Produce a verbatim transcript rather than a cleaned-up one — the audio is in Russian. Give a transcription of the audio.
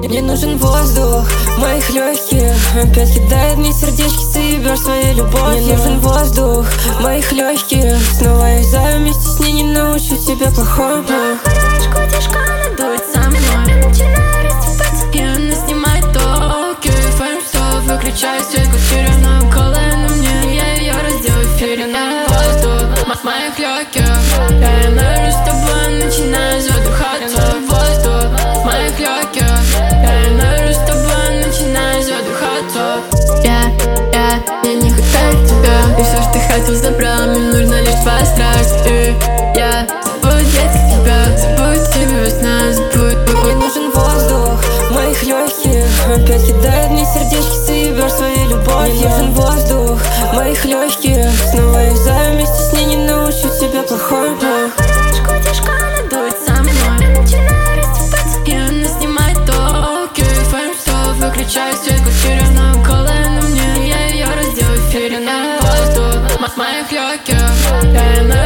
Мне нужен воздух в моих легких. Опять кидает мне сердечки, заебешь своей любовью. Мне нужен воздух в моих легких. Снова юзаю вместе с ней, не научу тебя плохому. Кутишка, она дует со мной. Я начинаю рассыпаться, и она снимает токи. Фэм стоп, выключаю свет в квартире. Она голая на мне, я ее раздел в эфире. На воздух в моих легких. Я нравлюсь с тобой, начинаю задыхаться. Воздух в моих легких. Я нравлюсь с тобой, начинаю задыхаться. Я, я, я не хватает тебя. И все, что ты хотел, забрал. Мне нужна лишь твоя страсть. И я забудь тебя, забудь тебя во сна, забудь. Мне нужен воздух в моих легких. Опять кидает мне сердечки, заебешь своей любовью. Мне нужен воздух в моих легких. Снова юзаю вместе с ней, не научу тебя плохому. Кутишка, она дует со мной. Я начинаю рассыпаться, и она снимает токи. Фэм стоп, выключаю свет в квартире. Она голая на мне, я ее раздел в эфире. На воздух в моих легких.